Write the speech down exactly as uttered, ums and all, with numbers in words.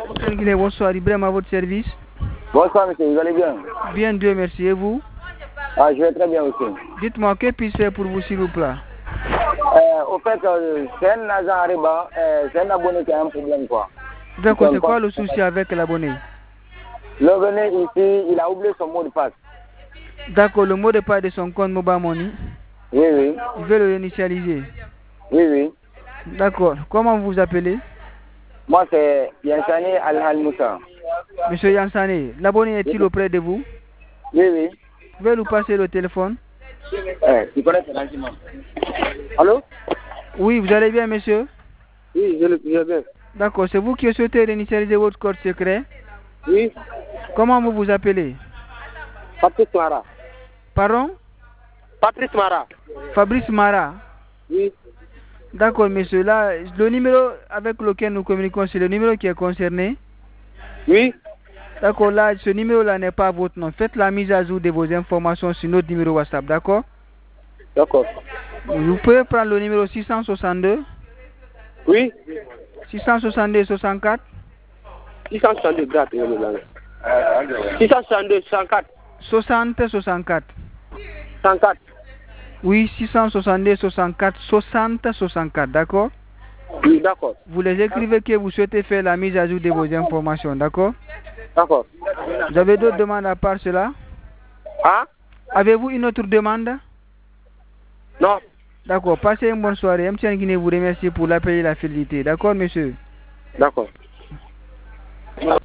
Bonsoir, Ibrahim à votre service. Bonsoir monsieur, vous allez bien? Bien, Dieu merci. Et vous? Ah, je vais très bien aussi. Dites-moi, que puis-je faire pour vous, s'il vous plaît? Euh, au fait, euh, c'est un agent Ariba, euh, c'est un abonné qui a un problème, quoi. D'accord, c'est quoi le souci avec l'abonné? L'abonné ici, il a oublié son mot de passe. D'accord, le mot de passe de son compte Mobile Money? Oui, oui. Il veut le initialiser? Oui, oui. D'accord. Comment vous vous appelez? Moi, c'est Yansani Al-Al-Moussa. Monsieur Yansani, l'abonné est-il auprès de vous? Oui, oui. Vous pouvez nous passer le téléphone? Eh, tu connais ce renseignement? Allô? Oui, vous allez bien, monsieur? Oui, je le je vais bien. D'accord, c'est vous qui souhaitez réinitialiser votre code secret? Oui. Comment vous vous appelez? Patrice Mara. Pardon? Patrice Mara. Fabrice Mara? Oui. D'accord, monsieur. Là, le numéro avec lequel nous communiquons, c'est le numéro qui est concerné? Oui. D'accord, là, ce numéro-là n'est pas votre nom. Faites la mise à jour de vos informations sur notre numéro WhatsApp, d'accord? D'accord. Vous pouvez prendre le numéro six cent soixante-deux? Oui. six cent soixante-deux soixante-quatre? six cent soixante-deux, grave. six cent soixante-deux soixante-quatre. soixante soixante-quatre. soixante-quatre. Oui, six cent soixante-deux soixante-quatre soixante soixante-quatre, d'accord? Oui, d'accord. Vous les écrivez que vous souhaitez faire la mise à jour de vos informations, d'accord? D'accord. Vous avez d'autres demandes à part cela? Hein? Avez-vous une autre demande? Non. D'accord, passez une bonne soirée. M T N Guinée vous remercie pour l'appel et la fidélité. D'accord, monsieur? D'accord.